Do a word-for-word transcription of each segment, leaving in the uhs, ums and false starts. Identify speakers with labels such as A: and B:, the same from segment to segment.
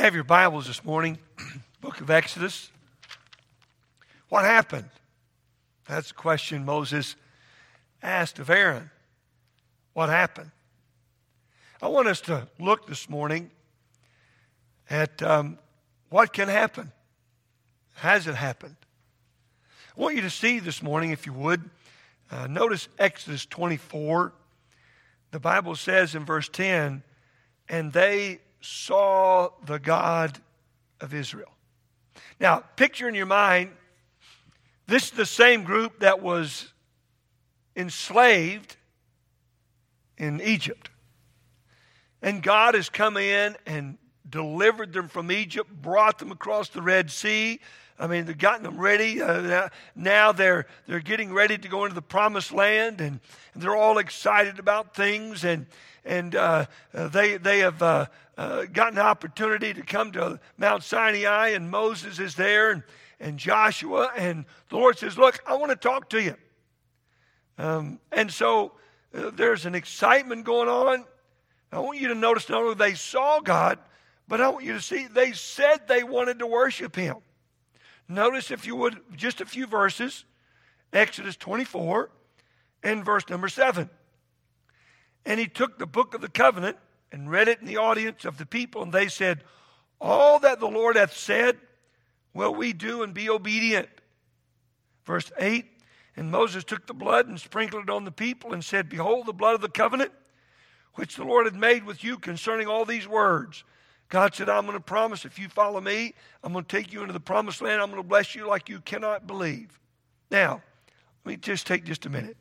A: Have your Bibles this morning, book of Exodus. What happened? That's the question Moses asked of Aaron. What happened? I want us to look this morning at um, what can happen. Has it happened? I want you to see this morning, if you would, uh, notice Exodus twenty-four. The Bible says in verse ten, and they saw the God of Israel. Now, picture in your mind, this is the same group that was enslaved in Egypt. And God has come in and delivered them from Egypt, brought them across the Red Sea. I mean, they've gotten them ready. Uh, now they're they're getting ready to go into the Promised Land, and, and they're all excited about things. And and uh, uh, they they have uh, uh, gotten the opportunity to come to Mount Sinai, and Moses is there, and and Joshua, and the Lord says, "Look, I want to talk to you." Um, and so uh, there's an excitement going on. I want you to notice not only they saw God, but I want you to see they said they wanted to worship Him. Notice, if you would, just a few verses, Exodus twenty-four and verse number seven. And he took the book of the covenant and read it in the audience of the people, and they said, all that the Lord hath said will we do, and be obedient. Verse eight, and Moses took the blood and sprinkled it on the people and said, behold the blood of the covenant which the Lord had made with you concerning all these words. God said, I'm going to promise if you follow me, I'm going to take you into the Promised Land. I'm going to bless you like you cannot believe. Now, let me just take just a minute.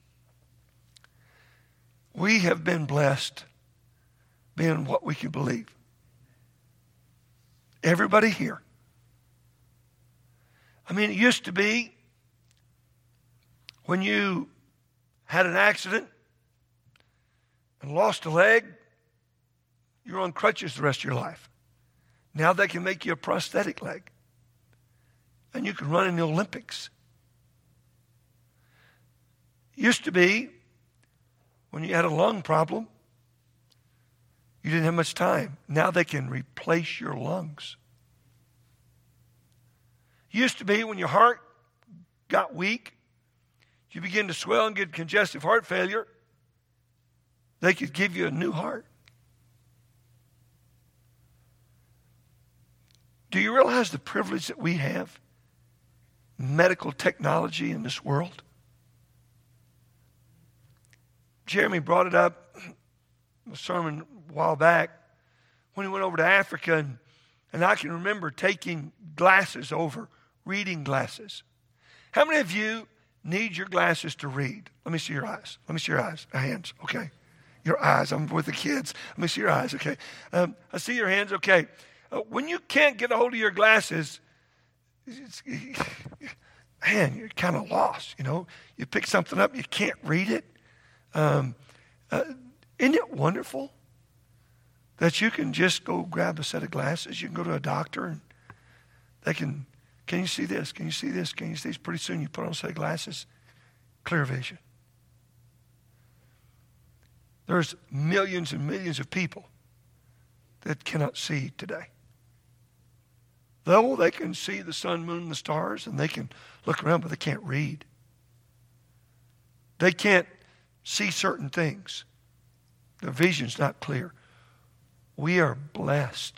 A: We have been blessed being what we can believe. Everybody here. I mean, it used to be when you had an accident and lost a leg, you're on crutches the rest of your life. Now they can make you a prosthetic leg. And you can run in the Olympics. Used to be, when you had a lung problem, you didn't have much time. Now they can replace your lungs. Used to be, when your heart got weak, you begin to swell and get congestive heart failure, they could give you a new heart. Do you realize the privilege that we have? Medical technology in this world. Jeremy brought it up in a sermon a while back when he went over to Africa, and, and I can remember taking glasses over, reading glasses. How many of you need your glasses to read? Let me see your eyes. Let me see your eyes. Hands, okay. Your eyes. I'm with the kids. Let me see your eyes, okay. Um, I see your hands, okay. Uh, when you can't get a hold of your glasses, it's, man, you're kind of lost, you know. You pick something up, you can't read it. Um, uh, isn't it wonderful that you can just go grab a set of glasses? You can go to a doctor and they can, can you see this? Can you see this? Can you see this? Pretty soon you put on a set of glasses, clear vision. There's millions and millions of people that cannot see today. Though they can see the sun, moon, and the stars, and they can look around, but they can't read. They can't see certain things. Their vision's not clear. We are blessed.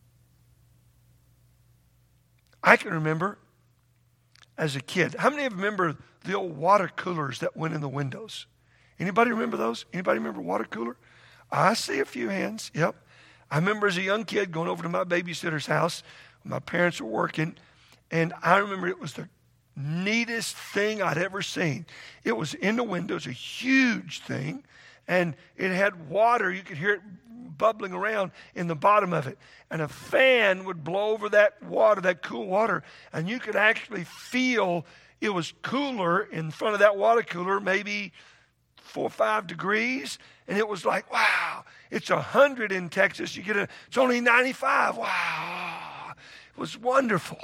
A: I can remember as a kid. How many of you remember the old water coolers that went in the windows? Anybody remember those? Anybody remember water cooler? I see a few hands. Yep. I remember as a young kid going over to my babysitter's house. My parents were working, and I remember it was the neatest thing I'd ever seen. It was in the window. It was a huge thing, and it had water. You could hear it bubbling around in the bottom of it, and a fan would blow over that water, that cool water, and you could actually feel it was cooler in front of that water cooler, maybe four or five degrees, and it was like, wow, it's one hundred in Texas. You get a, it's only ninety-five. Wow. It was wonderful.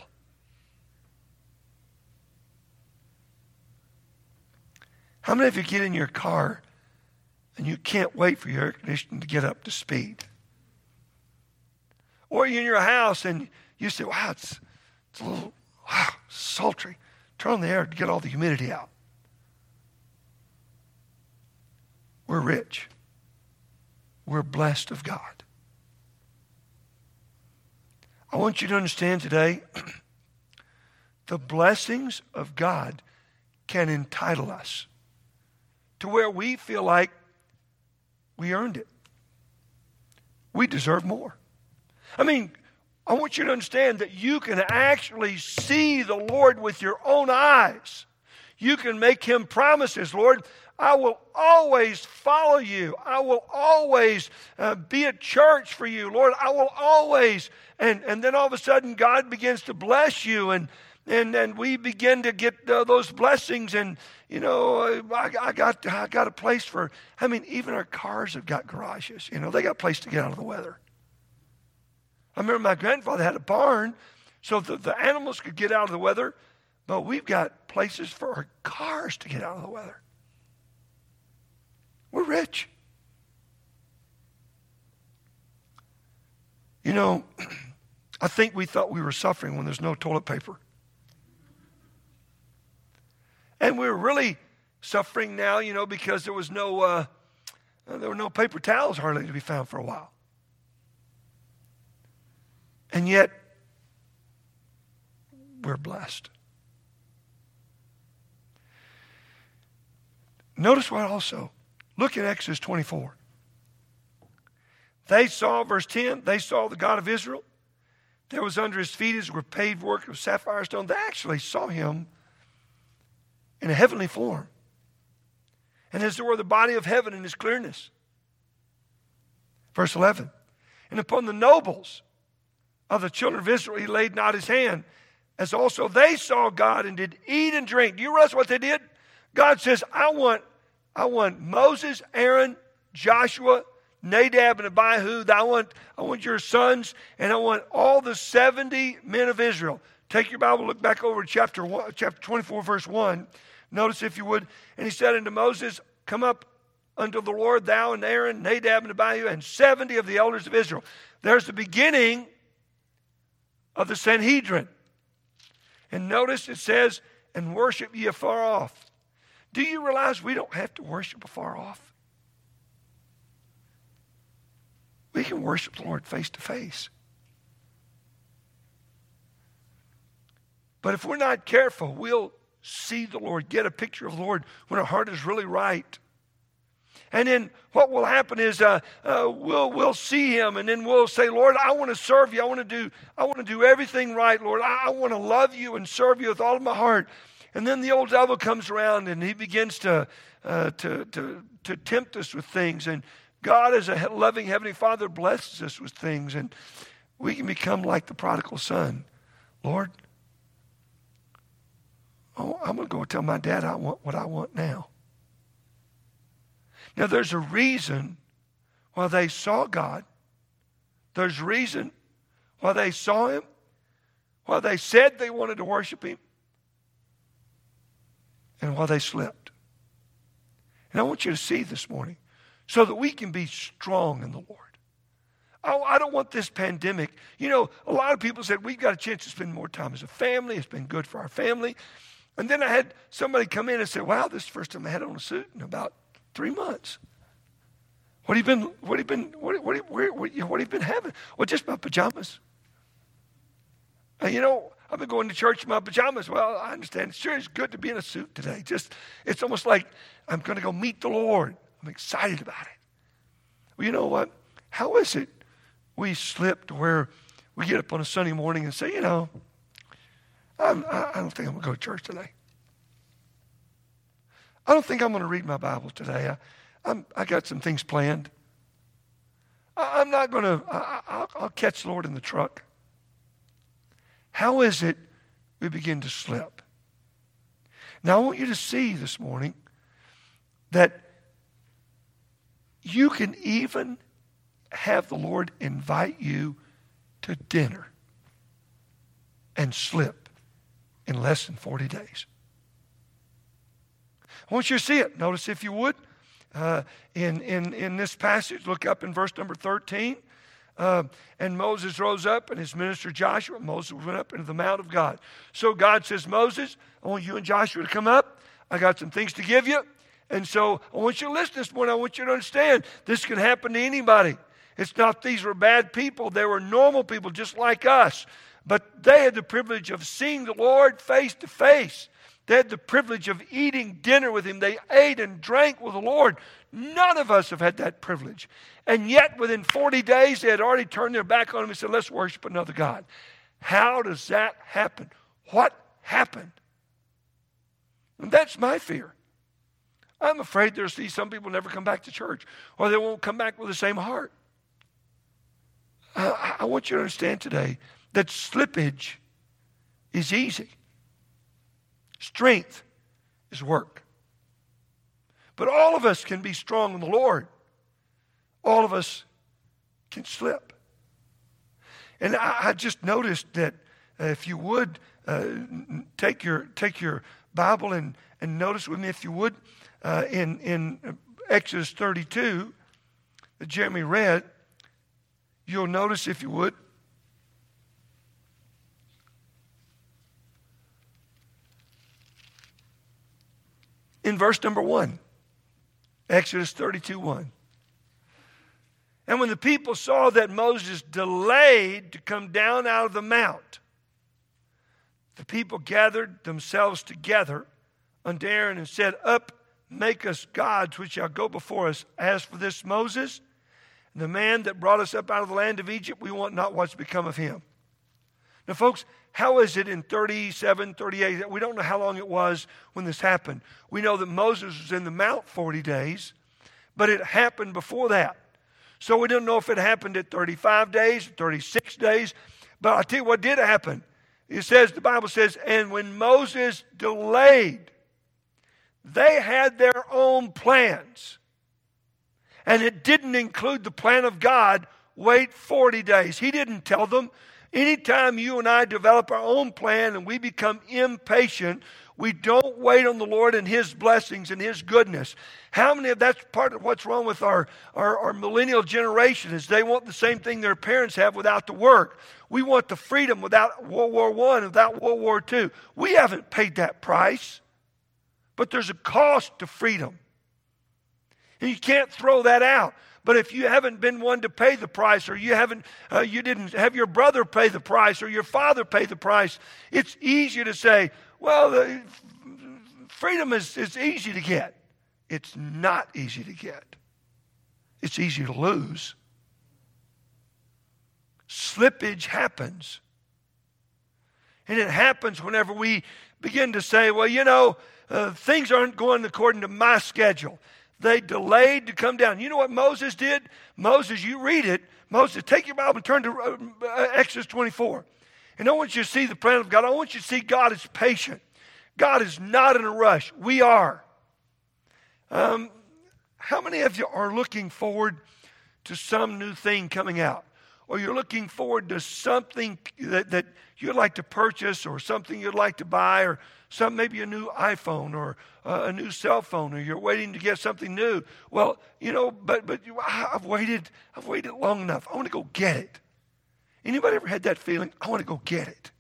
A: How many of you get in your car and you can't wait for your air conditioning to get up to speed? Or you're in your house and you say, wow, it's, it's a little wow, sultry. Turn on the air to get all the humidity out. We're rich. We're blessed of God. I want you to understand today, the blessings of God can entitle us to where we feel like we earned it. We deserve more. I mean, I want you to understand that you can actually see the Lord with your own eyes. You can make him promises. Lord, I will always follow you. I will always uh, be at church for you. Lord, I will always. And, and then all of a sudden God begins to bless you, and and, and we begin to get uh, those blessings. And, you know, I, I, got, I got a place for, I mean, even our cars have got garages. You know, they got a place to get out of the weather. I remember my grandfather had a barn so that the animals could get out of the weather, but we've got places for our cars to get out of the weather. We're rich. You know, I think we thought we were suffering when there's no toilet paper. And we're really suffering now, you know, because there was no, uh, there were no paper towels hardly to be found for a while. And yet, we're blessed. Notice what also. Look at Exodus twenty-four. They saw, verse ten, they saw the God of Israel. There was under his feet as were paved work of sapphire stone. They actually saw him in a heavenly form. And as there were the body of heaven in his clearness. Verse eleven. And upon the nobles of the children of Israel he laid not his hand, as also they saw God and did eat and drink. Do you realize what they did? God says, I want, I want Moses, Aaron, Joshua, Nadab, and Abihu. I want, I want your sons, and I want all the seventy men of Israel. Take your Bible, look back over to chapter one, chapter twenty-four, verse one. Notice, if you would. And he said unto Moses, come up unto the Lord, thou and Aaron, Nadab and Abihu, and seventy of the elders of Israel. There's the beginning of the Sanhedrin. And notice it says, and worship ye afar off. Do you realize we don't have to worship afar off? We can worship the Lord face to face. But if we're not careful, we'll see the Lord, get a picture of the Lord when our heart is really right. And then what will happen is uh, uh, we'll we'll see him, and then we'll say, Lord, I want to serve you. I want to do I want to do everything right, Lord. I, I want to love you and serve you with all of my heart. And then the old devil comes around, and he begins to uh, to to to tempt us with things. And God, as a loving Heavenly Father, blesses us with things, and we can become like the prodigal son. Lord, oh, I'm going to go tell my dad I want what I want now. Now, there's a reason why they saw God. There's a reason why they saw him, why they said they wanted to worship him, and why they slept. And I want you to see this morning so that we can be strong in the Lord. Oh, I don't want this pandemic. You know, a lot of people said, we've got a chance to spend more time as a family. It's been good for our family. And then I had somebody come in and say, wow, this is the first time I had on a suit in about three months. What have you been, what have you been, what, what, where, what, what have you been having? Well, just my pajamas. Uh, you know, I've been going to church in my pajamas. Well, I understand. Sure, it's good to be in a suit today. Just, it's almost like I'm going to go meet the Lord. I'm excited about it. Well, you know what? How is it we slip to where we get up on a Sunday morning and say, you know, I'm, I don't think I'm going to go to church today. I don't think I'm going to read my Bible today. I, I'm, I got some things planned. I, I'm not going to, I, I'll, I'll catch the Lord in the truck. How is it we begin to slip? Now, I want you to see this morning that you can even have the Lord invite you to dinner and slip in less than forty days. I want you to see it. Notice, if you would, uh, in, in, in this passage, look up in verse number thirteen. Uh, and Moses rose up, and his minister Joshua, Moses went up into the mount of God. So God says, Moses, I want you and Joshua to come up. I got some things to give you. And so I want you to listen this morning. I want you to understand this can happen to anybody. It's not these were bad people. They were normal people just like us. But they had the privilege of seeing the Lord face to face. They had the privilege of eating dinner with him. They ate and drank with the Lord. None of us have had that privilege. And yet within forty days, they had already turned their back on him and said, let's worship another God. How does that happen? What happened? And that's my fear. I'm afraid there'll see some people never come back to church, or they won't come back with the same heart. I, I want you to understand today that slippage is easy. Strength is work. But all of us can be strong in the Lord. All of us can slip. And I, I just noticed that uh, if you would uh, take your take your Bible and, and notice with me, if you would, uh, in, in Exodus thirty-two that Jeremy read, you'll notice, if you would, in verse number one, Exodus thirty-two one. And when the people saw that Moses delayed to come down out of the mount, the people gathered themselves together unto Aaron and said, Up, make us gods which shall go before us. As for this Moses, the man that brought us up out of the land of Egypt, we want not what's become of him. Now, folks, how is it in thirty-seven, thirty-eight? We don't know how long it was when this happened. We know that Moses was in the mount forty days, but it happened before that. So we don't know if it happened at thirty-five days, thirty-six days. But I'll tell you what did happen. It says, the Bible says, and when Moses delayed, they had their own plans. And it didn't include the plan of God, wait forty days. He didn't tell them. Anytime you and I develop our own plan and we become impatient, we don't wait on the Lord and His blessings and His goodness. How many of that's part of what's wrong with our, our, our millennial generation is they want the same thing their parents have without the work. We want the freedom without World War One, without World War Two. We haven't paid that price, but there's a cost to freedom. And you can't throw that out. But if you haven't been one to pay the price, or you haven't, uh, you didn't have your brother pay the price, or your father pay the price, it's easier to say, well, uh, freedom is, is easy to get. It's not easy to get. It's easy to lose. Slippage happens. And it happens whenever we begin to say, well, you know, uh, things aren't going according to my schedule. They delayed to come down. You know what Moses did? Moses, you read it. Moses, take your Bible and turn to uh, Exodus twenty-four. And I want you to see the plan of God. I want you to see God is patient. God is not in a rush. We are. Um, how many of you are looking forward to some new thing coming out? Or you're looking forward to something that, that you'd like to purchase, or something you'd like to buy, or some maybe a new iPhone, or uh, a new cell phone, or you're waiting to get something new. Well, you know, but but you, I've waited, I've waited long enough. I want to go get it. Anybody ever had that feeling? I want to go get it.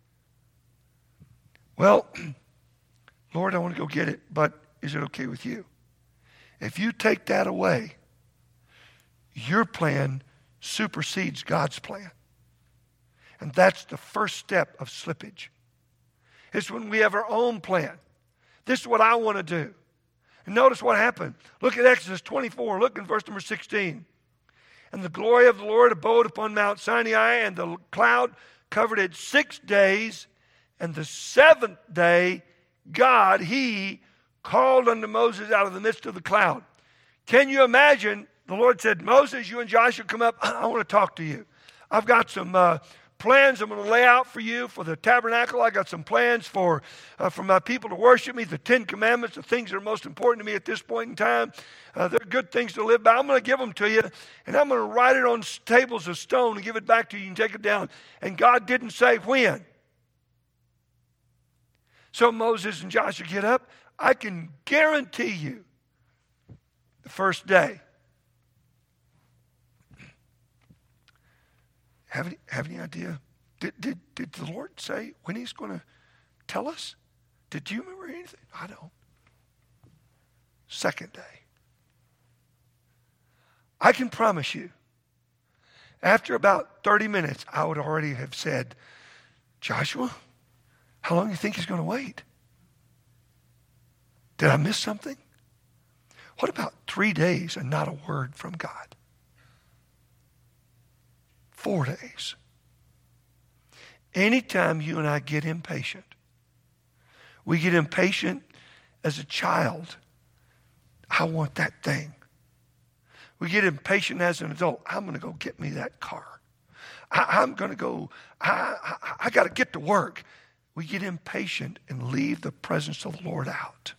A: Well, Lord, I want to go get it, but is it okay with you? If you take that away, your plan supersedes God's plan. And that's the first step of slippage. It's when we have our own plan. This is what I want to do. And notice what happened. Look at Exodus twenty-four. Look in verse number sixteen. And the glory of the Lord abode upon Mount Sinai, and the cloud covered it six days. And the seventh day, God, He called unto Moses out of the midst of the cloud. Can you imagine? The Lord said, Moses, you and Joshua come up. I want to talk to you. I've got some uh, plans I'm going to lay out for you for the tabernacle. I got some plans for, uh, for my people to worship me, the Ten Commandments, the things that are most important to me at this point in time. Uh, they're good things to live by. I'm going to give them to you, and I'm going to write it on tables of stone and give it back to you. You can take it down. And God didn't say when. So Moses and Joshua get up. I can guarantee you the first day, have any, have any idea? Did, did, did the Lord say when he's going to tell us? Did you remember anything? I don't. Second day. I can promise you, after about thirty minutes, I would already have said, Joshua, how long do you think he's going to wait? Did I miss something? What about three days and not a word from God? Four days. Anytime you and I get impatient, we get impatient as a child. I want that thing. We get impatient as an adult. I'm going to go get me that car. I, I'm going to go, I, I, I got to get to work. We get impatient and leave the presence of the Lord out.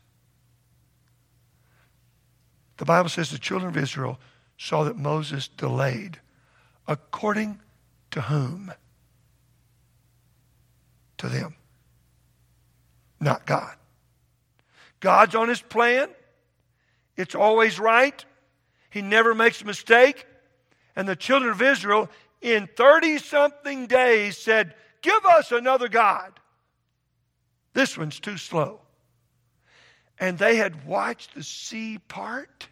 A: The Bible says the children of Israel saw that Moses delayed. According to whom? To them. Not God. God's on his plan. It's always right. He never makes a mistake. And the children of Israel in thirty-something days said, give us another God. This one's too slow. And they had watched the sea part.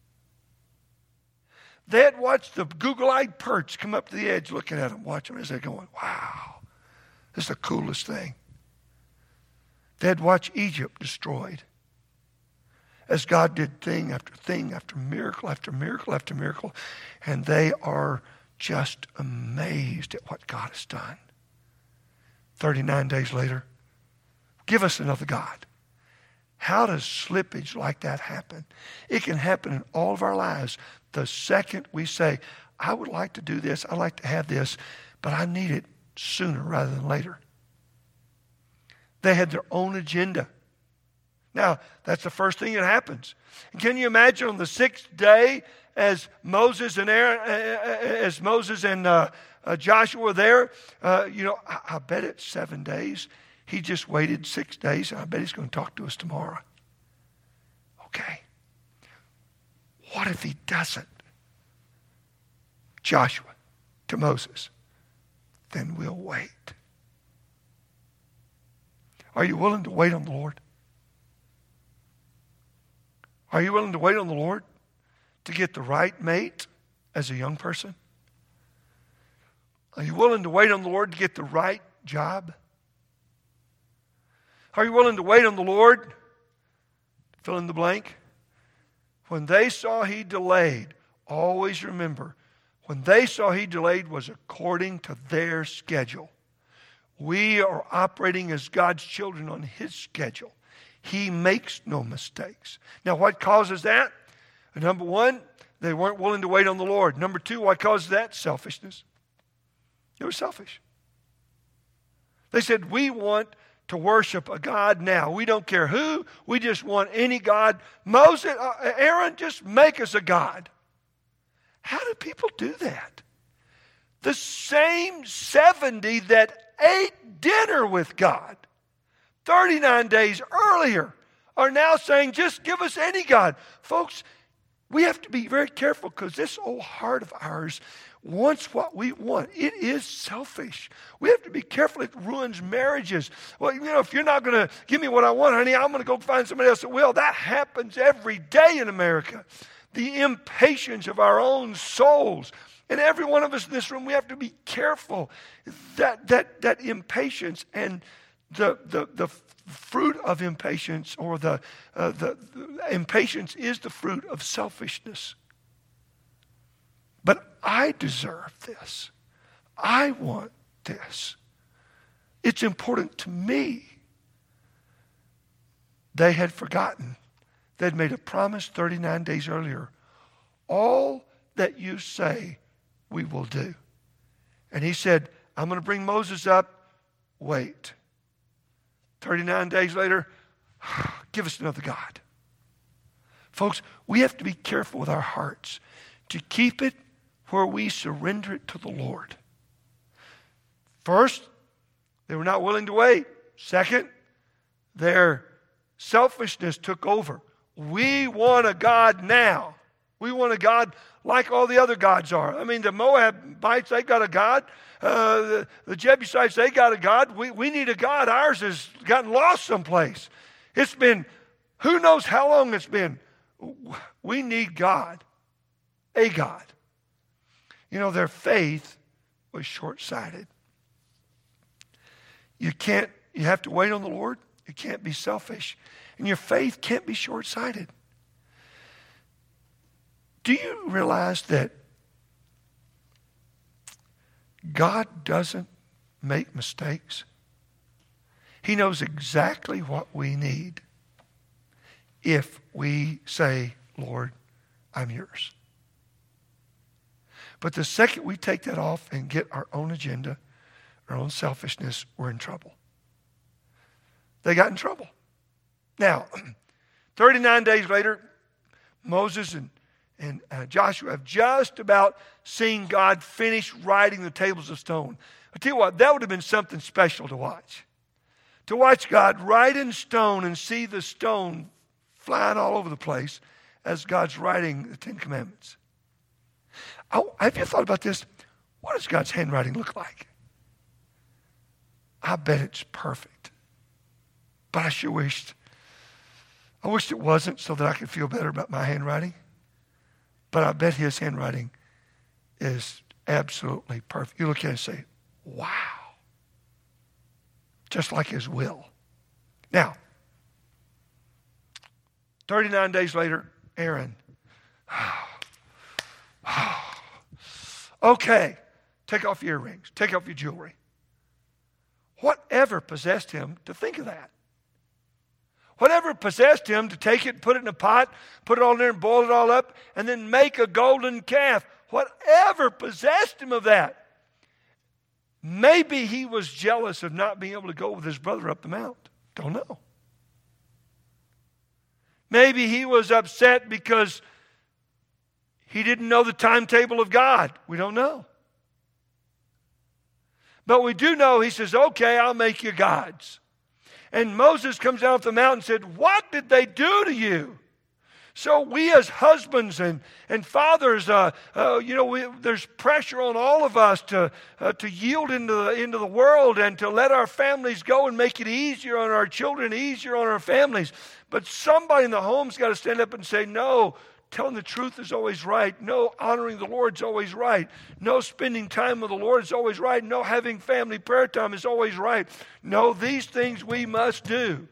A: They had watched the Google-eyed perch come up to the edge looking at them, watching them as they're going, wow, this is the coolest thing. They had watched Egypt destroyed as God did thing after thing after miracle after miracle after miracle. And they are just amazed at what God has done. thirty-nine days later, give us another God. How does slippage like that happen? It can happen in all of our lives. The second we say, I would like to do this, I'd like to have this, but I need it sooner rather than later. They had their own agenda. Now, that's the first thing that happens. And can you imagine on the sixth day, as Moses and Aaron, as Moses and uh, uh, Joshua were there, uh, you know, I, I bet it's seven days. He just waited six days, and I bet he's going to talk to us tomorrow. Okay. What if he doesn't? Joshua to Moses, then we'll wait. Are you willing to wait on the Lord? Are you willing to wait on the Lord to get the right mate as a young person? Are you willing to wait on the Lord to get the right job? Are you willing to wait on the Lord? Fill in the blank. When they saw he delayed, always remember, when they saw he delayed was according to their schedule. We are operating as God's children on his schedule. He makes no mistakes. Now, what causes that? Number one, they weren't willing to wait on the Lord. Number two, what causes that? Selfishness. They were selfish. They said, we want to worship a God now. We don't care who. We just want any God. Moses, uh, Aaron, just make us a God. How do people do that? The same seventy that ate dinner with God thirty-nine days earlier are now saying, just give us any God. Folks, we have to be very careful because this old heart of ours wants what we want. It is selfish. We have to be careful. It ruins marriages. Well, you know, if you're not going to give me what I want, honey, I'm going to go find somebody else that will. That happens every day in America. The impatience of our own souls. And every one of us in this room, we have to be careful that that that impatience and the the the fruit of impatience, or the, uh, the the impatience is the fruit of selfishness. But I deserve this. I want this. It's important to me. They had forgotten. They'd made a promise thirty-nine days earlier. All that you say, we will do. And he said, I'm going to bring Moses up. Wait. thirty-nine days later, give us another God. Folks, we have to be careful with our hearts to keep it where we surrender it to the Lord. First, they were not willing to wait. Second, their selfishness took over. We want a God now. We want a God like all the other gods are. I mean, the Moabites, they got a God. uh, the, the Jebusites, they got a God. We, we need a God. Ours has gotten lost someplace. It's been, who knows how long it's been. We need God, a God. You know, their faith was short-sighted. You can't, you have to wait on the Lord. You can't be selfish. And your faith can't be short-sighted. Do you realize that God doesn't make mistakes? He knows exactly what we need if we say, Lord, I'm yours. But the second we take that off and get our own agenda, our own selfishness, we're in trouble. They got in trouble. Now, thirty-nine days later, Moses and, and uh, Joshua have just about seen God finish writing the tables of stone. I tell you what, that would have been something special to watch. To watch God write in stone and see the stone flying all over the place as God's writing the Ten Commandments. Oh, have you thought about this? What does God's handwriting look like? I bet it's perfect. But I sure wished, I wished it wasn't so that I could feel better about my handwriting. But I bet his handwriting is absolutely perfect. You look at it and say, wow. Just like his will. Now, thirty-nine days later, Aaron. Okay, take off your earrings. Take off your jewelry. Whatever possessed him to think of that? Whatever possessed him to take it, put it in a pot, put it all in there and boil it all up, and then make a golden calf? Whatever possessed him of that? Maybe he was jealous of not being able to go with his brother up the mount. Don't know. Maybe he was upset because he didn't know the timetable of God. We don't know. But we do know he says, okay, I'll make you gods. And Moses comes down off the mountain and said, what did they do to you? So we as husbands and, and fathers, uh, uh, you know, we, there's pressure on all of us to uh, to yield into the, into the world and to let our families go and make it easier on our children, easier on our families. But somebody in the home's got to stand up and say, no, telling the truth is always right. No, honoring the Lord is always right. No, spending time with the Lord is always right. No, having family prayer time is always right. No, these things we must do.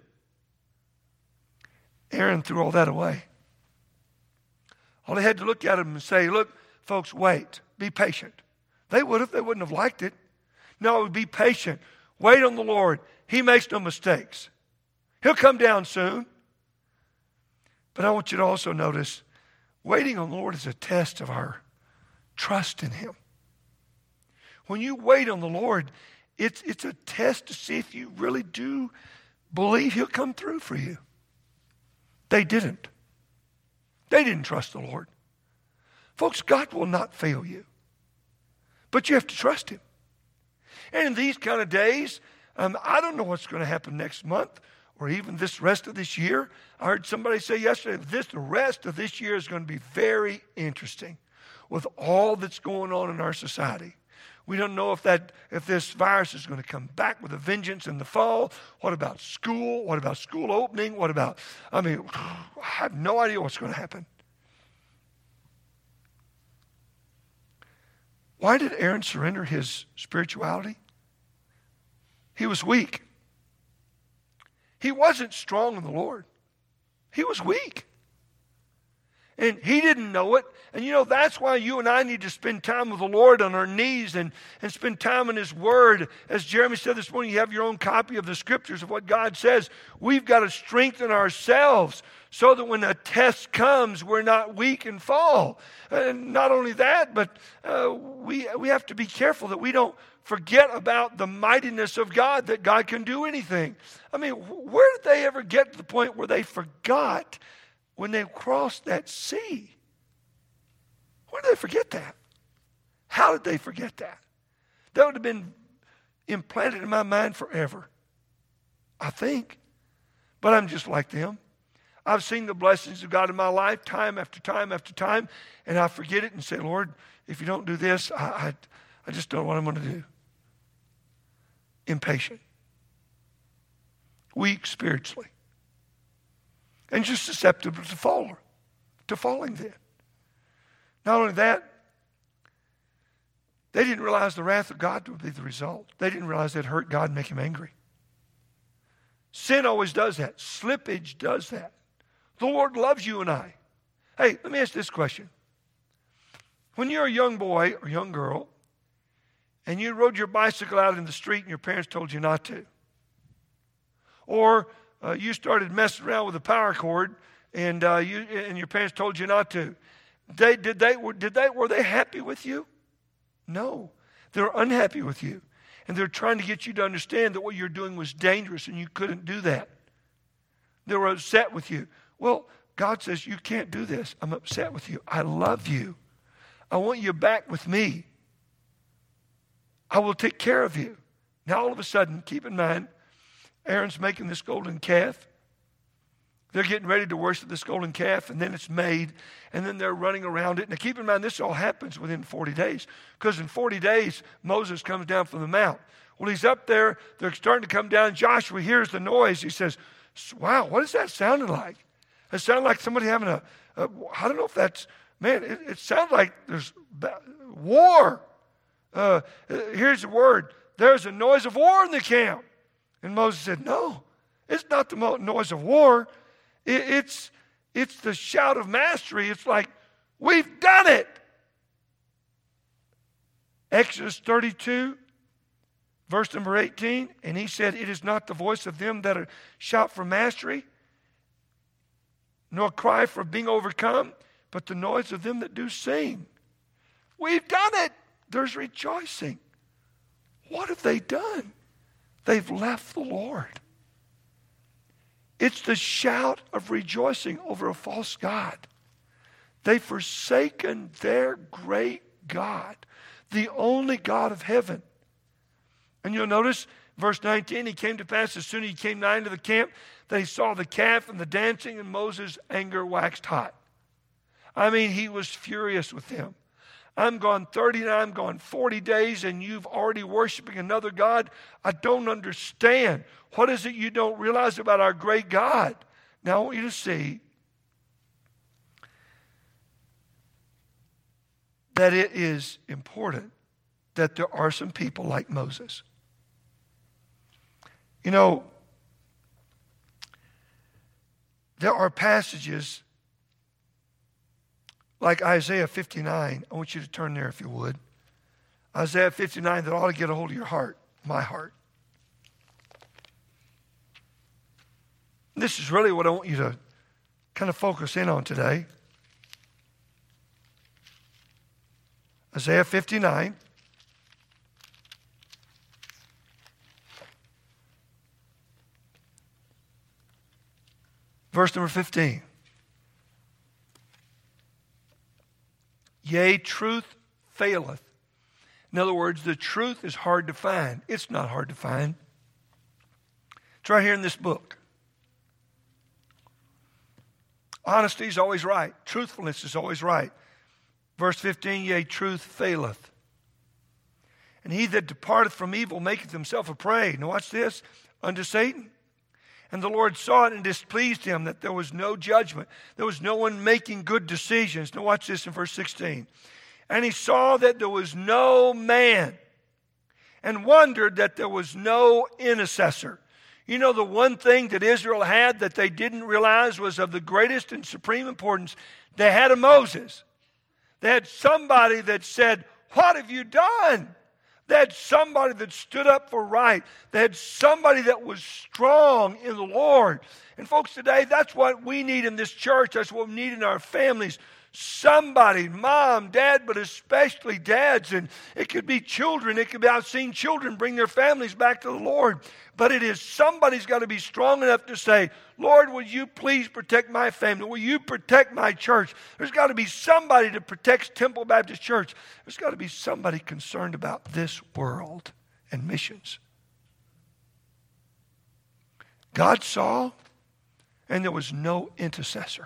A: Aaron threw all that away. All they had to look at him and say, look, folks, wait. Be patient. They would have. They wouldn't have liked it. No, be patient. Wait on the Lord. He makes no mistakes. He'll come down soon. But I want you to also notice, waiting on the Lord is a test of our trust in him. When you wait on the Lord, it's, it's a test to see if you really do believe he'll come through for you. They didn't. They didn't trust the Lord. Folks, God will not fail you. But you have to trust him. And in these kind of days, um, I don't know what's going to happen next month or even this rest of this year. I heard somebody say yesterday, this the rest of this year is going to be very interesting with all that's going on in our society. We don't know if that if this virus is going to come back with a vengeance in the fall. What about school? What about school opening? What about, I mean, I have no idea what's going to happen. Why did Aaron surrender his spirituality? He was weak. He wasn't strong in the Lord. He was weak. And he didn't know it. And you know, that's why you and I need to spend time with the Lord on our knees and, and spend time in his word. As Jeremy said this morning, you have your own copy of the scriptures of what God says. We've got to strengthen ourselves so that when a test comes, we're not weak and fall. And not only that, but uh, we, we have to be careful that we don't forget about the mightiness of God, that God can do anything. I mean, where did they ever get to the point where they forgot when they crossed that sea? Where did they forget that? How did they forget that? That would have been implanted in my mind forever, I think. But I'm just like them. I've seen the blessings of God in my life time after time after time, and I forget it and say, Lord, if you don't do this, I, I, I just don't know what I'm going to do. impatient, weak spiritually, and just susceptible to fall, to falling then. Not only that, they didn't realize the wrath of God would be the result. They didn't realize they'd hurt God and make him angry. Sin always does that. Slippage does that. The Lord loves you and I. Hey, let me ask this question. When you're a young boy or young girl, and you rode your bicycle out in the street and your parents told you not to, or uh, you started messing around with a power cord and uh, you and your parents told you not to, they did they were did they were they happy with you? No, they were unhappy with you, and they're trying to get you to understand that what you're doing was dangerous and you couldn't do that. They were upset with you. Well, God says, you can't do this. I'm upset with you. I love you. I want you back with me. I will take care of you. Now, all of a sudden, keep in mind, Aaron's making this golden calf. They're getting ready to worship this golden calf, and then it's made, and then they're running around it. Now, keep in mind, this all happens within forty days, because in forty days, Moses comes down from the mount. Well, he's up there. They're starting to come down. Joshua hears the noise. He says, wow, what is that sounding like? It sounds like somebody having a, a I don't know if that's, man, it, it sounds like there's war. Uh, here's the word. There's a noise of war in the camp. And Moses said, no, it's not the noise of war. It, it's, it's the shout of mastery. It's like, we've done it. Exodus thirty-two, verse number eighteen. And he said, it is not the voice of them that are shout for mastery, nor cry for being overcome, but the noise of them that do sing. We've done it. There's rejoicing. What have they done? They've left the Lord. It's the shout of rejoicing over a false god. They've forsaken their great God, the only God of heaven. And you'll notice, verse nineteen, he came to pass as soon as he came nigh into the camp, that he saw the calf and the dancing, and Moses' anger waxed hot. I mean, he was furious with them. I'm gone thirty and I'm gone forty days, and you've already worshiping another God. I don't understand. What is it you don't realize about our great God? Now I want you to see that it is important that there are some people like Moses. You know, there are passages like Isaiah fifty-nine. I want you to turn there if you would. Isaiah fifty-nine that ought to get a hold of your heart, my heart. This is really what I want you to kind of focus in on today. Isaiah fifty-nine. Verse number fifteen. Yea, truth faileth. In other words, the truth is hard to find. It's not hard to find. It's right here in this book. Honesty is always right. Truthfulness is always right. Verse fifteen, yea, truth faileth. And he that departeth from evil maketh himself a prey. Now watch this. Unto Satan. And the Lord saw it and displeased him that there was no judgment. There was no one making good decisions. Now watch this in verse sixteen. And he saw that there was no man, and wondered that there was no intercessor. You know, the one thing that Israel had that they didn't realize was of the greatest and supreme importance. They had a Moses. They had somebody that said, what have you done? They had somebody that stood up for right. They had somebody that was strong in the Lord. And folks, today, that's what we need in this church. That's what we need in our families. Somebody, mom, dad, but especially dads. And it could be children. It could be, I've seen children bring their families back to the Lord. But it is somebody's got to be strong enough to say, Lord, will you please protect my family? Will you protect my church? There's got to be somebody that protects Temple Baptist Church. There's got to be somebody concerned about this world and missions. God saw, and there was no intercessor.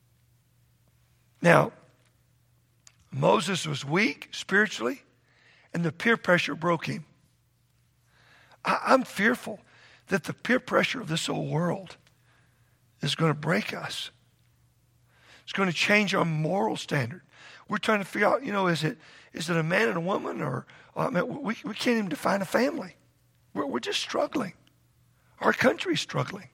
A: Now, Moses was weak spiritually, and the peer pressure broke him. I, I'm fearful that the peer pressure of this old world is going to break us. It's going to change our moral standard. We're trying to figure out, you know, is it is it a man and a woman, or I mean, we we can't even define a family. We're, we're just struggling. Our country's struggling.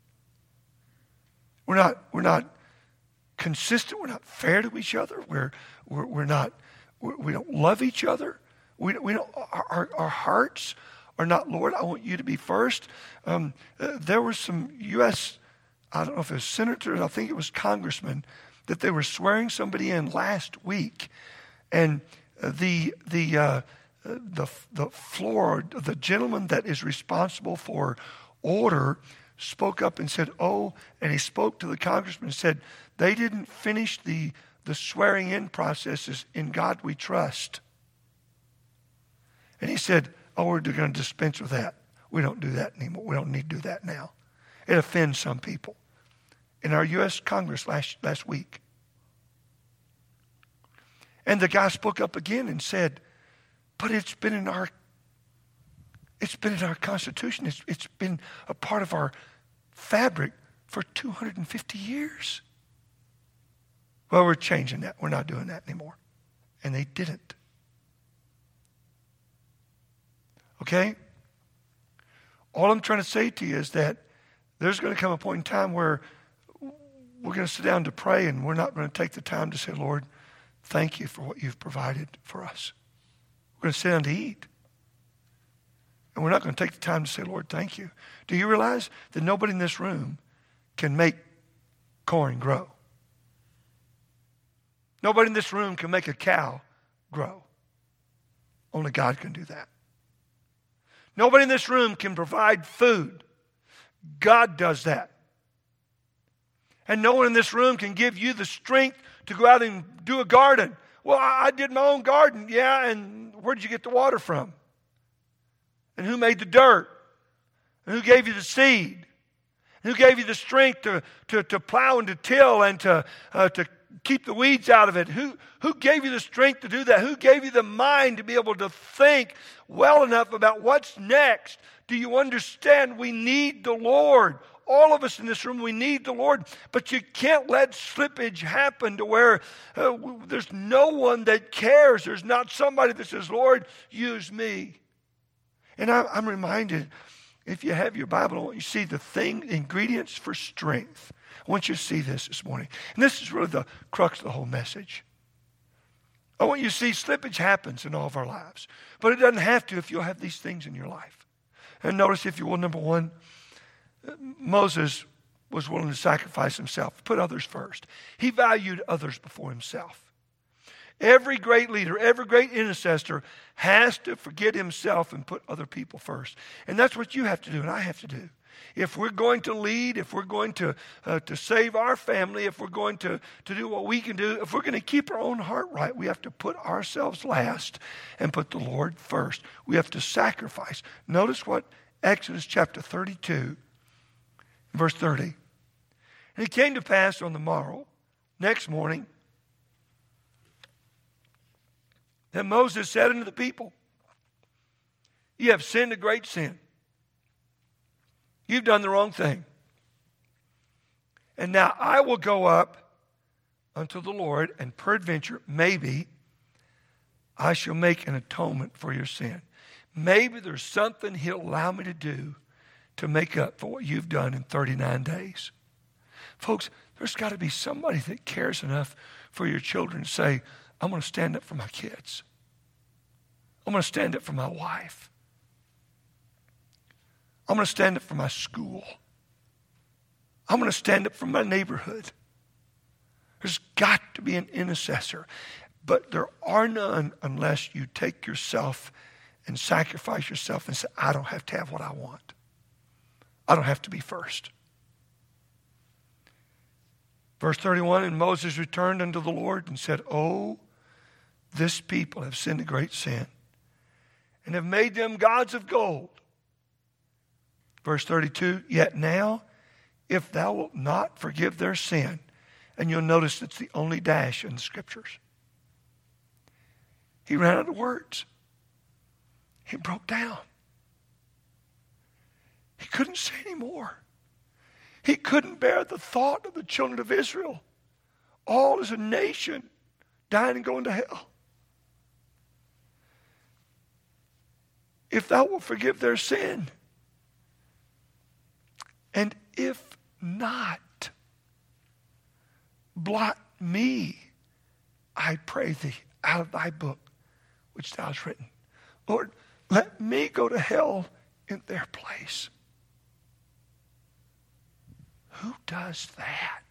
A: We're not we're not consistent. We're not fair to each other. We're we're, we're not we're, we don't love each other. We we don't our, our our hearts are not, Lord, I want you to be first. Um, uh, there were some U S I don't know if it was senators, I think it was congressmen, that they were swearing somebody in last week, and the the uh, the the floor, the gentleman that is responsible for order spoke up and said, "Oh," and he spoke to the congressman and said, "They didn't finish the the swearing in processes. In God we trust." And he said, "Oh, we're going to dispense with that. We don't do that anymore. We don't need to do that now." It offends some people. In our U S Congress last last week. And the guy spoke up again and said, "But it's been in our it's been in our Constitution. It's it's been a part of our fabric for two hundred fifty years." Well, we're changing that. We're not doing that anymore. And they didn't. Okay? All I'm trying to say to you is that there's going to come a point in time where we're going to sit down to pray, and we're not going to take the time to say, "Lord, thank you for what you've provided for us." We're going to sit down to eat. And we're not going to take the time to say, "Lord, thank you." Do you realize that nobody in this room can make corn grow? Nobody in this room can make a cow grow. Only God can do that. Nobody in this room can provide food. God does that. And no one in this room can give you the strength to go out and do a garden. "Well, I did my own garden." Yeah, and where did you get the water from? And who made the dirt? And who gave you the seed? And who gave you the strength to, to, to plow and to till and to, uh, to keep the weeds out of it? Who, who gave you the strength to do that? Who gave you the mind to be able to think well enough about what's next? Do you understand? We need the Lord. All of us in this room, we need the Lord, but you can't let slippage happen to where uh, there's no one that cares. There's not somebody that says, "Lord, use me." And I'm, I'm reminded, if you have your Bible, I want you to see the thing, ingredients for strength. I want you to see this this morning. And this is really the crux of the whole message. I want you to see slippage happens in all of our lives, but it doesn't have to if you'll have these things in your life. And notice, if you will, number one, Moses was willing to sacrifice himself, put others first. He valued others before himself. Every great leader, every great intercessor has to forget himself and put other people first. And that's what you have to do and I have to do. If we're going to lead, if we're going to uh, to save our family, if we're going to, to do what we can do, if we're going to keep our own heart right, we have to put ourselves last and put the Lord first. We have to sacrifice. Notice what Exodus chapter thirty-two, verse thirty. "And it came to pass on the morrow, next morning, that Moses said unto the people, Ye have sinned a great sin. You've done the wrong thing. And now I will go up unto the Lord, and peradventure, maybe, I shall make an atonement for your sin." Maybe there's something He'll allow me to do to make up for what you've done in thirty-nine days. Folks, there's got to be somebody that cares enough for your children to say, "I'm going to stand up for my kids. I'm going to stand up for my wife. I'm going to stand up for my school. I'm going to stand up for my neighborhood." There's got to be an intercessor. But there are none unless you take yourself and sacrifice yourself and say, "I don't have to have what I want. I don't have to be first." Verse thirty-one, "And Moses returned unto the Lord and said, Oh, this people have sinned a great sin, and have made them gods of gold." Verse thirty-two, "Yet now, if thou wilt not forgive their sin," and you'll notice it's the only dash in the Scriptures. He ran out of words. He broke down. He couldn't say anymore. He couldn't bear the thought of the children of Israel, all as a nation, dying and going to hell. If thou wilt forgive their sin, and if not, blot me, I pray thee, out of thy book which thou hast written. Lord, let me go to hell in their place. Who does that?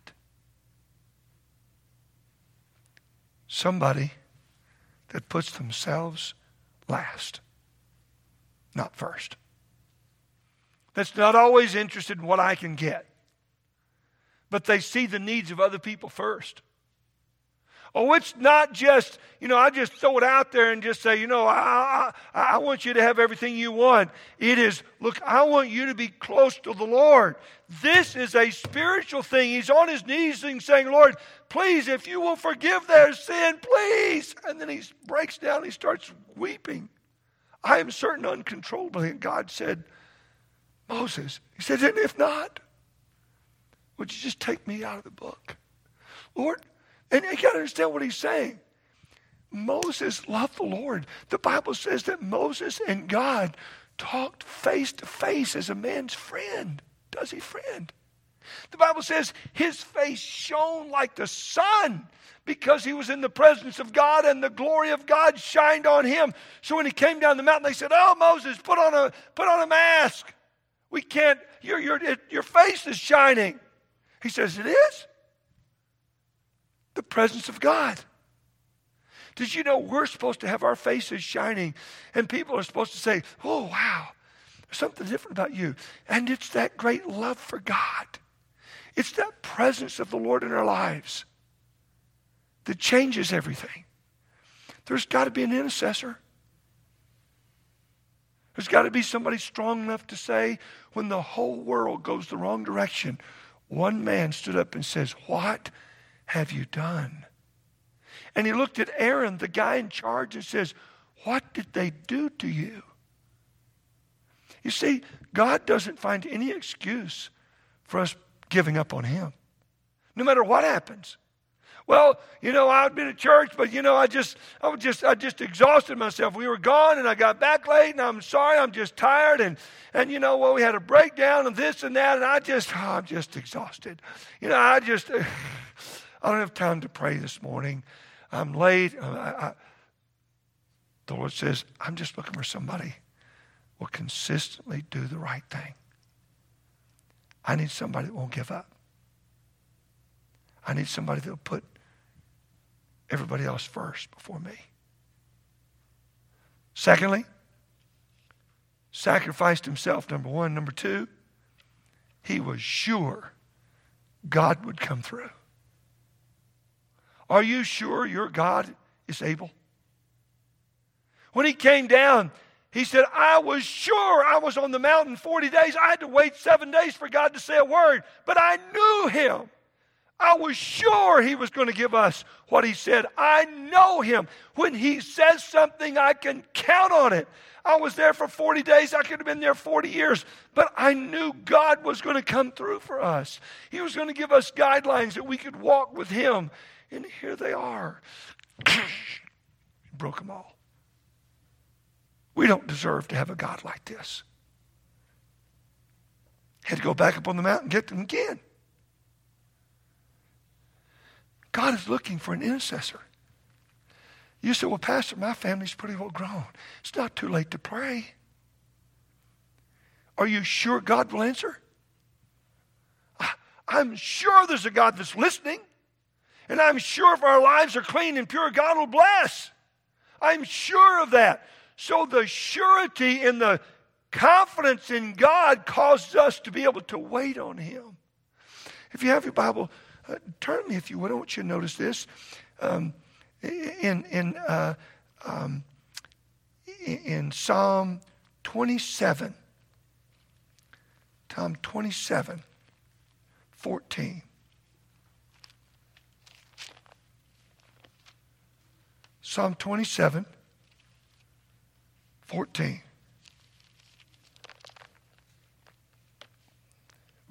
A: Somebody that puts themselves last, not first. That's not always interested in what I can get, but they see the needs of other people first. Oh, it's not just, you know, I just throw it out there and just say, you know, I, I, I want you to have everything you want. It is, look, I want you to be close to the Lord. This is a spiritual thing. He's on his knees and saying, Lord, please, if you will forgive their sin, please. And then he breaks down and he starts weeping. I am certain uncontrollably. And God said, Moses, he said, and if not, would you just take me out of the book? Lord, and you got to understand what he's saying. Moses loved the Lord. The Bible says that Moses and God talked face to face as a man's friend. Does he friend? The Bible says his face shone like the sun because he was in the presence of God and the glory of God shined on him. So when he came down the mountain, they said, oh, Moses, put on a, put on a mask. We can't, your, your, it, your face is shining. He says, it is? The presence of God. Did you know we're supposed to have our faces shining and people are supposed to say, oh, wow, there's something different about you. And it's that great love for God. It's that presence of the Lord in our lives that changes everything. There's got to be an intercessor. There's got to be somebody strong enough to say, when the whole world goes the wrong direction, one man stood up and says, what have you done? And he looked at Aaron, the guy in charge, and says, what did they do to you? You see, God doesn't find any excuse for us giving up on him, no matter what happens. Well, you know, I'd been at church, but you know, I just, I was just, I just exhausted myself. We were gone, and I got back late, and I'm sorry, I'm just tired, and and you know, well, we had a breakdown of this and that, and I just, oh, I'm just exhausted. You know, I just, I don't have time to pray this morning. I'm late. I, I, the Lord says, I'm just looking for somebody who will consistently do the right thing. I need somebody that won't give up. I need somebody that will put everybody else first before me. Secondly, sacrificed himself, number one. Number two, he was sure God would come through. Are you sure your God is able? When he came down, he said, I was sure I was on the mountain forty days. I had to wait seven days for God to say a word, but I knew him. I was sure he was going to give us what he said. I know him. When he says something, I can count on it. I was there for forty days. I could have been there forty years. But I knew God was going to come through for us. He was going to give us guidelines that we could walk with him. And here they are. Broke them all. We don't deserve to have a God like this. Had to go back up on the mountain and get them again. God is looking for an intercessor. You say, well, Pastor, my family's pretty well grown. It's not too late to pray. Are you sure God will answer? I'm sure there's a God that's listening. And I'm sure if our lives are clean and pure, God will bless. I'm sure of that. So the surety and the confidence in God causes us to be able to wait on him. If you have your Bible, Uh, turn me, if you would. I want you to notice this. Um, in in uh, um, in Psalm twenty-seven, Psalm twenty-seven, fourteen. Psalm twenty-seven, fourteen.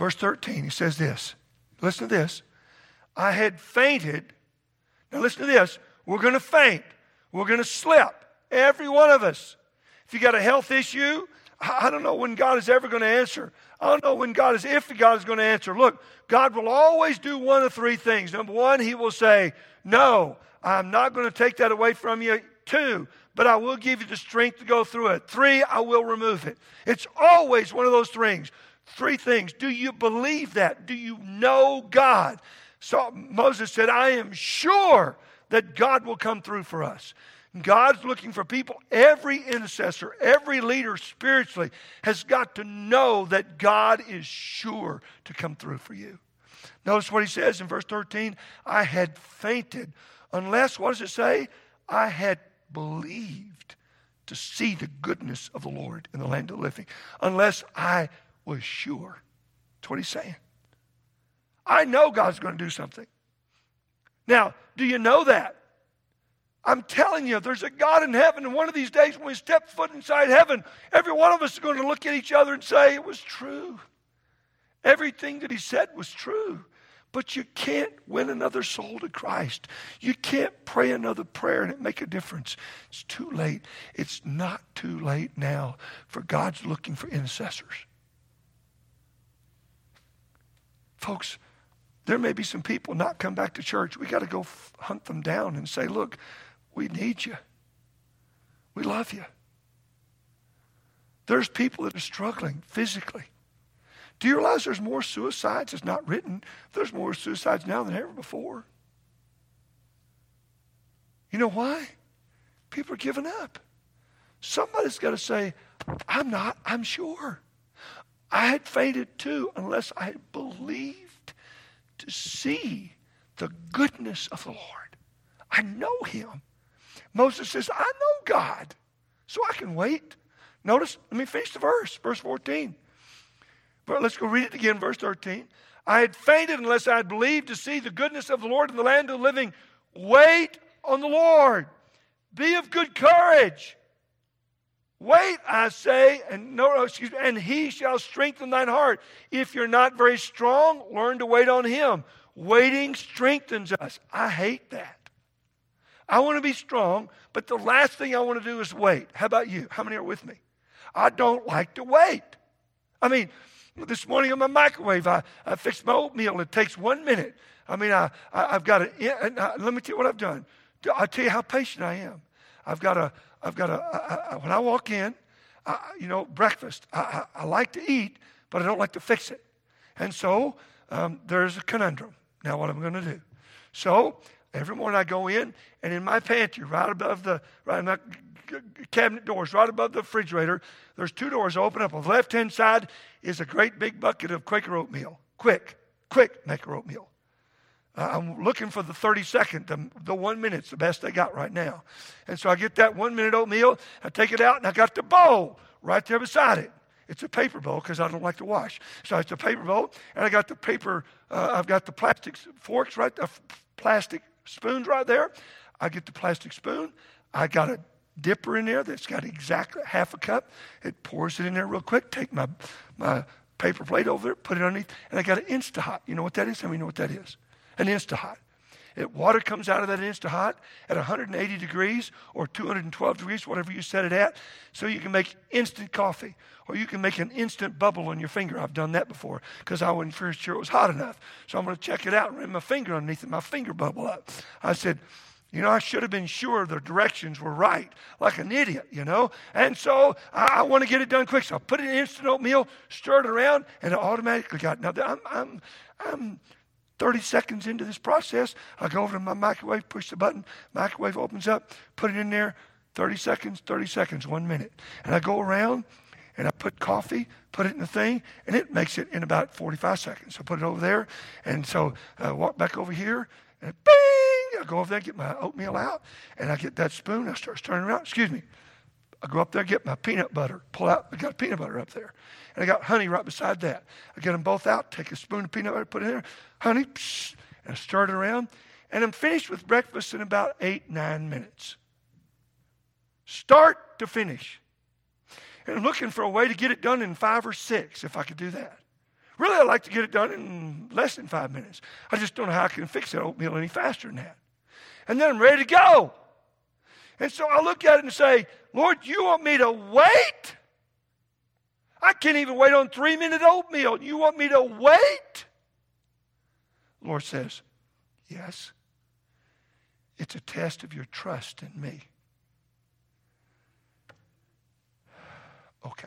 A: Verse thirteen, he says this. Listen to this. I had fainted. Now listen to this. We're going to faint. We're going to slip. Every one of us. If you got a health issue, I don't know when God is ever going to answer. I don't know when God is, if God is going to answer. Look, God will always do one of three things. Number one, he will say, no, I'm not going to take that away from you. Two, but I will give you the strength to go through it. Three, I will remove it. It's always one of those things. Three things. Do you believe that? Do you know God? So Moses said, I am sure that God will come through for us. God's looking for people. Every intercessor, every leader spiritually has got to know that God is sure to come through for you. Notice what he says in verse thirteen. I had fainted unless, what does it say? I had believed to see the goodness of the Lord in the land of the living. Unless I was sure. That's what he's saying. I know God's going to do something. Now, do you know that? I'm telling you, there's a God in heaven, and one of these days when we step foot inside heaven, every one of us is going to look at each other and say, it was true. Everything that he said was true. But you can't win another soul to Christ. You can't pray another prayer and it make a difference. It's too late. It's not too late now, for God's looking for intercessors. Folks, there may be some people not come back to church. We got to go f- hunt them down and say, look, we need you. We love you. There's people that are struggling physically. Do you realize there's more suicides? It's not written. There's more suicides now than ever before. You know why? People are giving up. Somebody's got to say, I'm not, I'm sure. I had fainted too unless I had believed to see the goodness of the Lord. I know him. Moses says, I know God, so I can wait. Notice, let me finish the verse, verse fourteen. But let's go read it again, verse thirteen. I had fainted unless I had believed to see the goodness of the Lord in the land of the living. Wait on the Lord. Be of good courage. Wait, I say, and no, excuse me, and he shall strengthen thine heart. If you're not very strong, learn to wait on him. Waiting strengthens us. I hate that. I want to be strong, but the last thing I want to do is wait. How about you? How many are with me? I don't like to wait. I mean, this morning on my microwave, I, I fixed my oatmeal. It takes one minute. I mean, I, I, I've got to, let me tell you what I've done. I'll tell you how patient I am. I've got a, I've got a, I, I, when I walk in, I, you know, breakfast, I, I, I like to eat, but I don't like to fix it. And so um, there's a conundrum. Now what I'm going to do. So every morning I go in, and in my pantry, right above the, right in my cabinet doors, right above the refrigerator, there's two doors open up. On the left-hand side is a great big bucket of Quaker oatmeal. Quick, quick, Quaker oatmeal. Uh, I'm looking for the thirty-second, the, the one minute's the best they got right now. And so I get that one-minute oatmeal, I take it out, and I got the bowl right there beside it. It's a paper bowl because I don't like to wash. So it's a paper bowl, and I got the paper, uh, I've got the plastic forks right there, plastic spoons right there. I get the plastic spoon. I got a dipper in there that's got exactly half a cup. It pours it in there real quick. Take my, my paper plate over there, put it underneath, and I got an Insta-Hot. You know what that is? How many know what that is? An Insta-Hot. It, water comes out of that Insta-Hot at one hundred eighty degrees or two hundred twelve degrees, whatever you set it at, so you can make instant coffee, or you can make an instant bubble on your finger. I've done that before because I wasn't for sure it was hot enough. So I'm going to check it out and run my finger underneath it, my finger bubble up. I said, you know, I should have been sure the directions were right, like an idiot, you know. And so I, I want to get it done quick. So I put it in instant oatmeal, stir it around, and it automatically got. Now I'm I'm I'm thirty seconds into this process. I go over to my microwave, push the button, microwave opens up, put it in there. thirty seconds, thirty seconds, one minute, and I go around and I put coffee, put it in the thing, and it makes it in about forty-five seconds. So I put it over there, and so I walk back over here, and bing. I go over there, get my oatmeal out, and I get that spoon. I start stirring around. Excuse me. I go up there, get my peanut butter, pull out. I got peanut butter up there. And I got honey right beside that. I get them both out, take a spoon of peanut butter, put it in there, honey, psh, and I stir it around. And I'm finished with breakfast in about eight, nine minutes. Start to finish. And I'm looking for a way to get it done in five or six, if I could do that. Really, I like to get it done in less than five minutes. I just don't know how I can fix that oatmeal any faster than that. And then I'm ready to go. And so I look at it and say, Lord, you want me to wait? I can't even wait on three-minute oatmeal. You want me to wait? The Lord says, yes. It's a test of your trust in me. Okay.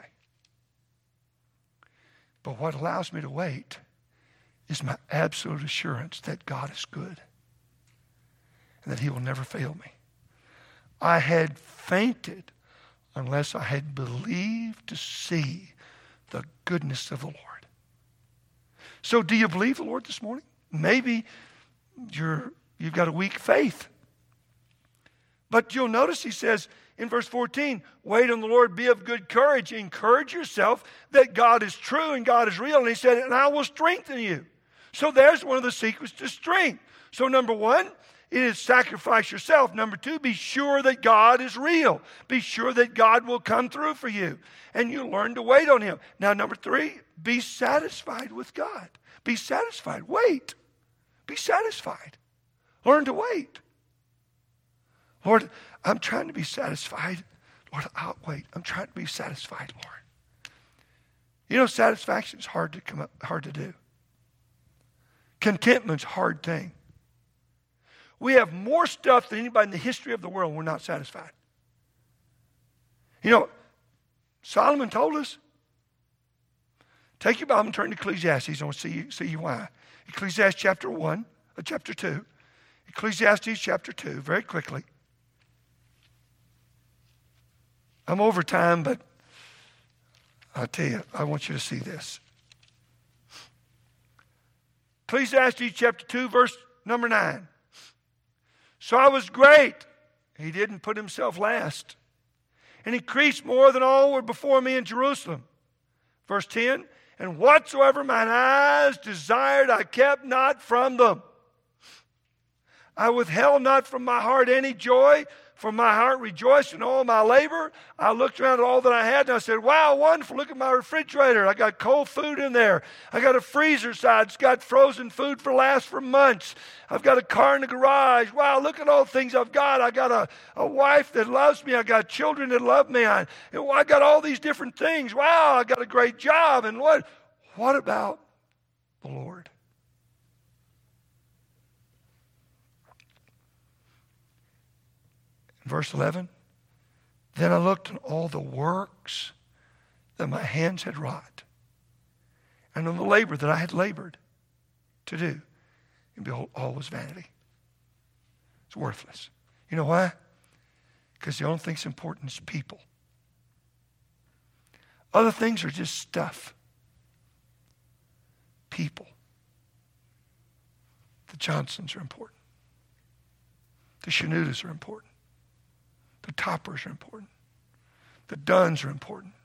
A: But what allows me to wait is my absolute assurance that God is good and that he will never fail me. I had fainted unless I had believed to see the goodness of the Lord. So do you believe the Lord this morning? Maybe you're, you've got a weak faith. But you'll notice he says in verse fourteen, wait on the Lord, be of good courage. Encourage yourself that God is true and God is real. And he said, and I will strengthen you. So there's one of the secrets to strength. So number one, it is sacrifice yourself. Number two, be sure that God is real. Be sure that God will come through for you. And you learn to wait on him. Now, number three, be satisfied with God. Be satisfied. Wait. Be satisfied. Learn to wait. Lord, I'm trying to be satisfied. Lord, I'll wait. I'm trying to be satisfied, Lord. You know, satisfaction is hard to come up, hard to do. Contentment's a hard thing. We have more stuff than anybody in the history of the world, and we're not satisfied. You know, Solomon told us, take your Bible and turn to Ecclesiastes. I want to see you, see you why. Ecclesiastes chapter one, uh, chapter two. Ecclesiastes chapter two, very quickly. I'm over time, but I'll tell you, I want you to see this. Ecclesiastes chapter two, verse number nine. So I was great. He didn't put himself last. And increased more than all were before me in Jerusalem. Verse ten. And whatsoever mine eyes desired, I kept not from them. I withheld not from my heart any joy, for my heart rejoiced in all my labor. I looked around at all that I had, and I said, wow, wonderful. Look at my refrigerator. I got cold food in there. I got a freezer side. It's got frozen food for last for months. I've got a car in the garage. Wow, look at all the things I've got. I got a, a wife that loves me. I got children that love me. I, I got all these different things. Wow, I got a great job. And what, what about the Lord? Verse eleven, then I looked on all the works that my hands had wrought, and on the labor that I had labored to do. And behold, all was vanity. It's worthless. You know why? Because the only thing that's important is people. Other things are just stuff. People. The Johnsons are important. The Shanudas are important. The Toppers are important. The Dunns are important.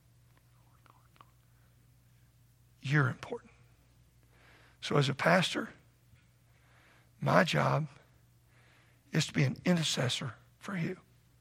A: You're important. So as a pastor, my job is to be an intercessor for you.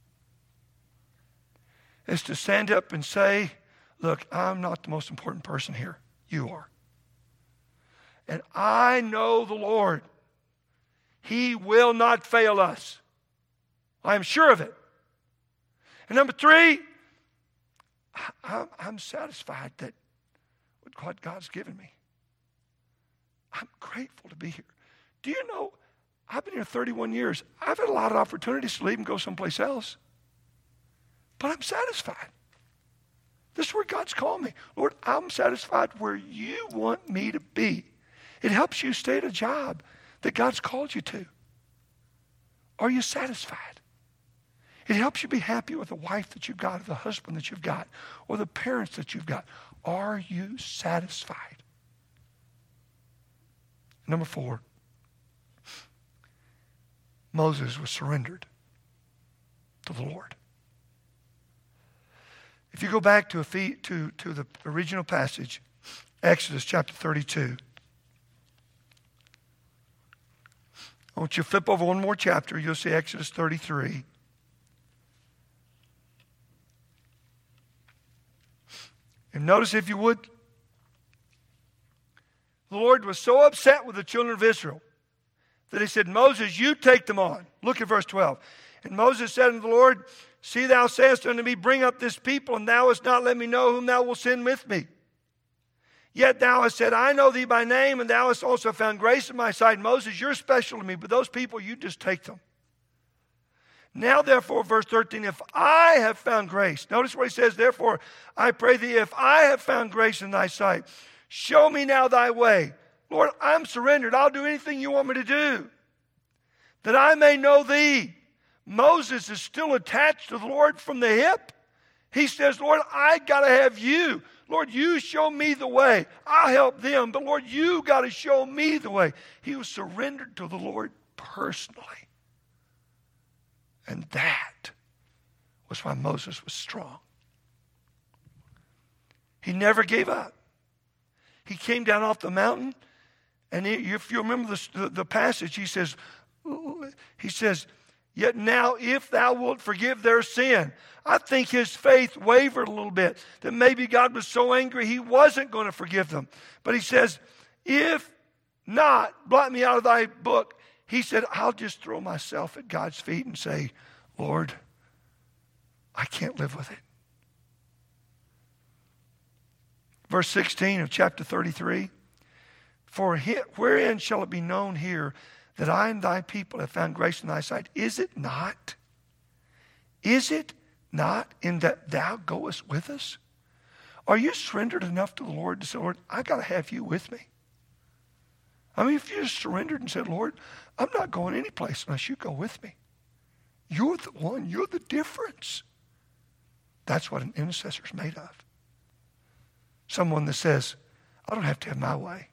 A: It's to stand up and say, look, I'm not the most important person here. You are. And I know the Lord. He will not fail us. I am sure of it. And number three, I'm, I'm satisfied that with what God's given me. I'm grateful to be here. Do you know, I've been here thirty-one years. I've had a lot of opportunities to leave and go someplace else. But I'm satisfied. This is where God's called me. Lord, I'm satisfied where you want me to be. It helps you stay at a job that God's called you to. Are you satisfied? It helps you be happy with the wife that you've got, or the husband that you've got, or the parents that you've got. Are you satisfied? Number four, Moses was surrendered to the Lord. If you go back to, a fee, to, to the original passage, Exodus chapter thirty-two, I want you to flip over one more chapter. You'll see Exodus thirty-three. And notice, if you would, the Lord was so upset with the children of Israel that he said, Moses, you take them on. Look at verse twelve. And Moses said unto the Lord, see, thou sayest unto me, bring up this people, and thou hast not let me know whom thou wilt send with me. Yet thou hast said, I know thee by name, and thou hast also found grace in my sight. Moses, you're special to me, but those people, you just take them. Now, therefore, verse thirteen, if I have found grace, notice what he says, therefore, I pray thee, if I have found grace in thy sight, show me now thy way. Lord, I'm surrendered. I'll do anything you want me to do, that I may know thee. Moses is still attached to the Lord from the hip. He says, Lord, I got to have you. Lord, you show me the way. I'll help them, but Lord, you got to show me the way. He was surrendered to the Lord personally. And that was why Moses was strong. He never gave up. He came down off the mountain, and if you remember the, the passage, he says, he says, yet now if thou wilt forgive their sin. I think his faith wavered a little bit, that maybe God was so angry he wasn't going to forgive them. But he says, if not, blot me out of thy book. He said, I'll just throw myself at God's feet and say, Lord, I can't live with it. Verse sixteen of chapter thirty-three, for wherein shall it be known here that I and thy people have found grace in thy sight? Is it not? Is it not in that thou goest with us? Are you surrendered enough to the Lord to say, Lord, I got to have you with me? I mean, if you just surrendered and said, Lord, I'm not going any place unless you go with me. You're the one. You're the difference. That's what an intercessor is made of. Someone that says, I don't have to have my way.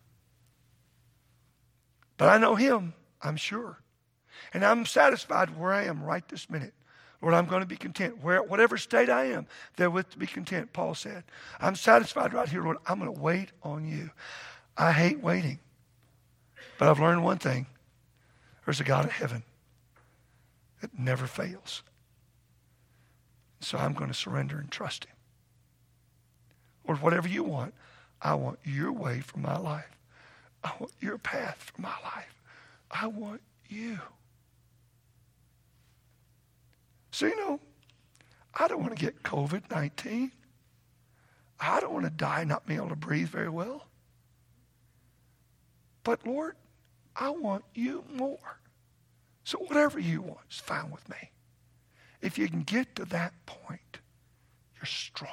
A: But I know him, I'm sure. And I'm satisfied where I am right this minute. Lord, I'm going to be content. Where, whatever state I am, therewith to be content, Paul said. I'm satisfied right here, Lord. I'm going to wait on you. I hate waiting. But I've learned one thing. There's a God in heaven that never fails. So I'm going to surrender and trust him. Lord, whatever you want, I want your way for my life. I want your path for my life. I want you. So, you know, I don't want to get covid nineteen. I don't want to die not being able to breathe very well. But, Lord, I want you more. So whatever you want is fine with me. If you can get to that point, you're strong.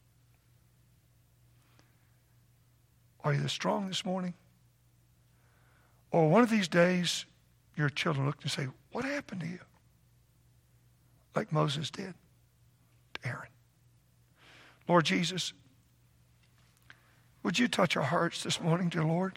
A: Are you strong this morning? Or one of these days, your children look and say, what happened to you? Like Moses did to Aaron. Lord Jesus, would you touch our hearts this morning, dear Lord?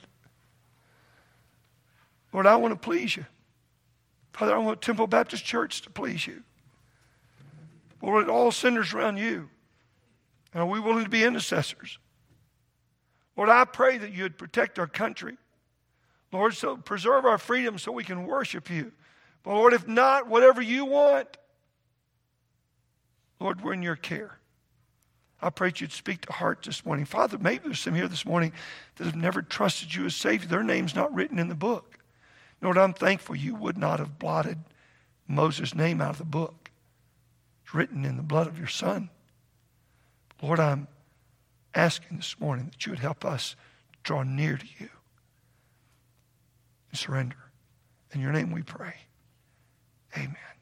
A: Lord, I want to please you. Father, I want Temple Baptist Church to please you. Lord, all sinners around you. And are we willing to be intercessors? Lord, I pray that you would protect our country. Lord, so preserve our freedom so we can worship you. But Lord, if not, whatever you want, Lord, we're in your care. I pray that you'd speak to hearts this morning. Father, maybe there's some here this morning that have never trusted you as Savior. Their name's not written in the book. Lord, I'm thankful you would not have blotted Moses' name out of the book. It's written in the blood of your Son. Lord, I'm asking this morning that you would help us draw near to you and surrender. In your name we pray. Amen.